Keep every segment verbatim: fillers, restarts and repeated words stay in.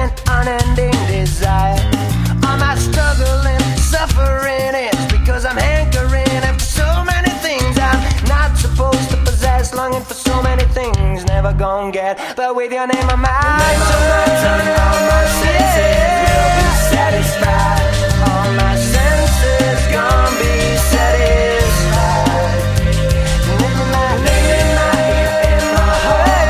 an unending desire. All my struggle and suffering is because I'm hankering after so many things I'm not supposed to possess, longing for so many things never gonna get. But with your name on my mind, so much on all my senses will be satisfied. All my senses gonna be satisfied. Name in my, name in my ear, in my heart,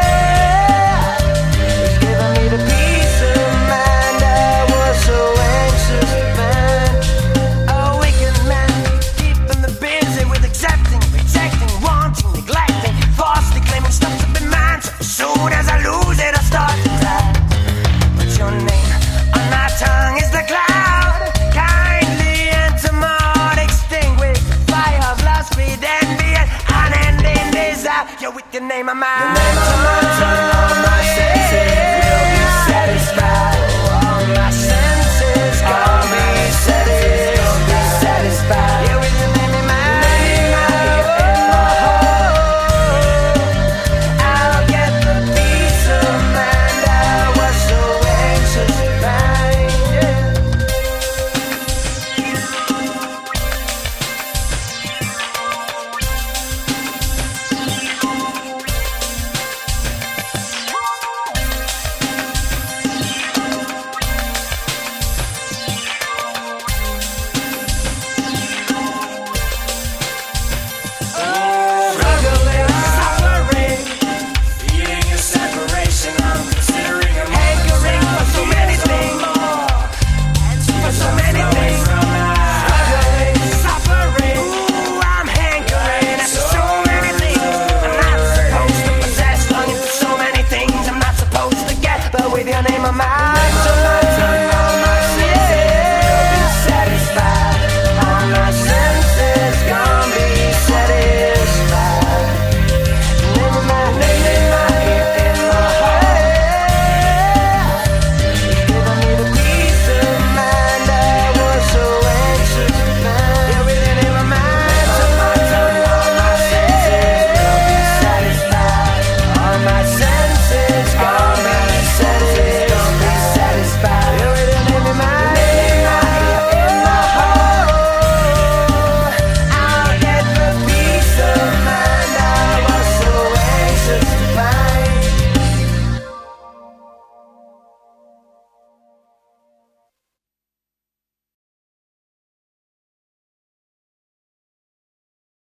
it's giving me the peace of mind I was so anxious to find. A wicked man, keeping the busy with accepting, rejecting, wanting, neglecting, falsely claiming stuff to be mine. So as soon as I lose it, I start to cry. But your name on my tongue is the cloud. Kindly and tomorrow extinguish the fire of lust, greed, envy, and unending desire. You're with your name on my tongue, all my senses will be satisfied. All my senses gonna be satisfied. Yeah, with your name in my heart, I'll get the peace of mind I was so anxious to find. Yeah. Struggling, suffering, feeling a separation. I'm considering I'm hankering for so many things, for so many things. Struggling, suffering, ooh, I'm hankering after so many things I'm not supposed to possess, longing for so many things I'm not supposed to get. But with your name on my mind, so much